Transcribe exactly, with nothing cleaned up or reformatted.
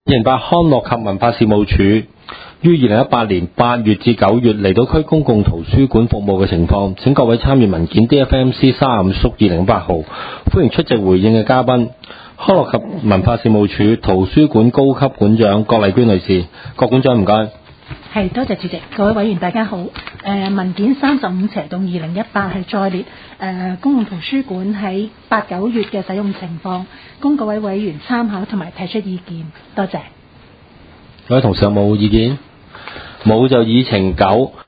二零八康樂及文化事務署於二零一八年八月至九月離島區公共圖書館服務嘅情況，請各位參閱文件 D F M C 三十五縮二零一八號，歡迎出席回應嘅嘉賓，康樂及文化事務署圖書館高級館長郭麗娟女士。郭館長唔該。 係，多謝主席，各位委員大家好。誒、呃、文件三十五斜洞二零一八係載列誒、呃、公共圖書館喺八九月嘅使用情況，供各位委員參考同埋提出意見。多謝。 各位同事有冇意見？冇就議程九。